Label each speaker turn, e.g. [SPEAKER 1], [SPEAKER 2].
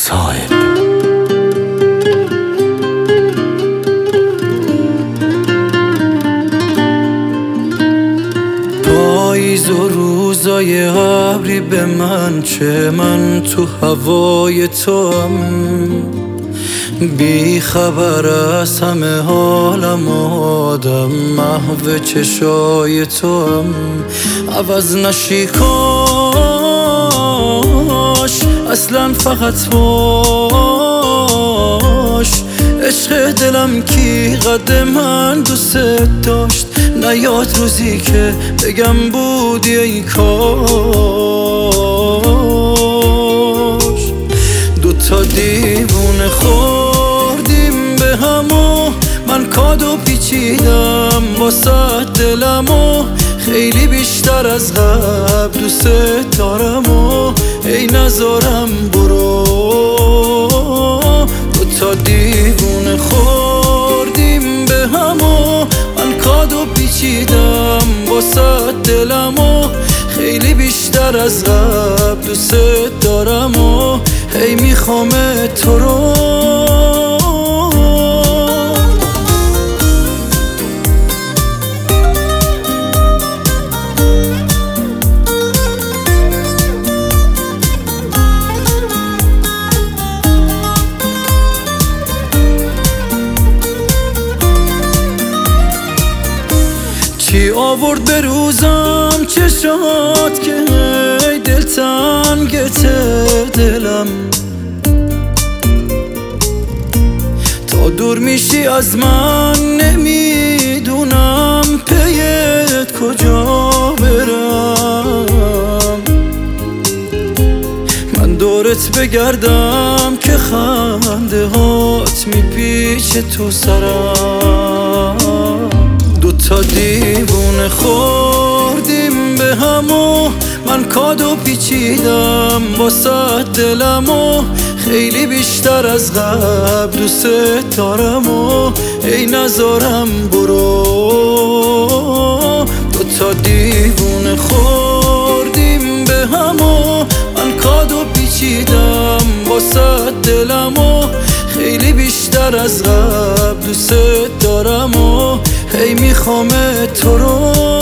[SPEAKER 1] صاحب. پاییز و روزای ابری به من چه، من تو هوای توام، بی خبر از همه حالم آدم، محو چشای توام. عوض نشی کاش اصلا فقط باش، عشق دلم کی قد من دوست داشت، نیاد روزی که بگم بودی ای کاش. دوتا دیوونه خوردیم به همو، من کادو پیچیدم واسه دلمو، خیلی بیشتر از قبل دوست دارم و ای نذارم برو. دوتا دیوونه خوردیم به همو، من کادو پیچیدم واسه دلمو، خیلی بیشتر از قبل دوست دارم و هی میخوام تو رو. چی آورد به روزم چشات که ای دلتنگت دلم، تا دور میشی از من نمیدونم پیت کجا برم، من دورت بگردم که خنده هات میپیچه تو سرم. دوتا دیوونه خوردیم به همو، من کادو پیچیدم واسه دلمو، خیلی بیشتر از قبل دوست دارم و ای نذارم برو. دوتا دیوونه خوردیم به همو، من کادو پیچیدم واسه دلمو، خیلی بیشتر از قبل دوست دارم و هی میخوام تو رو.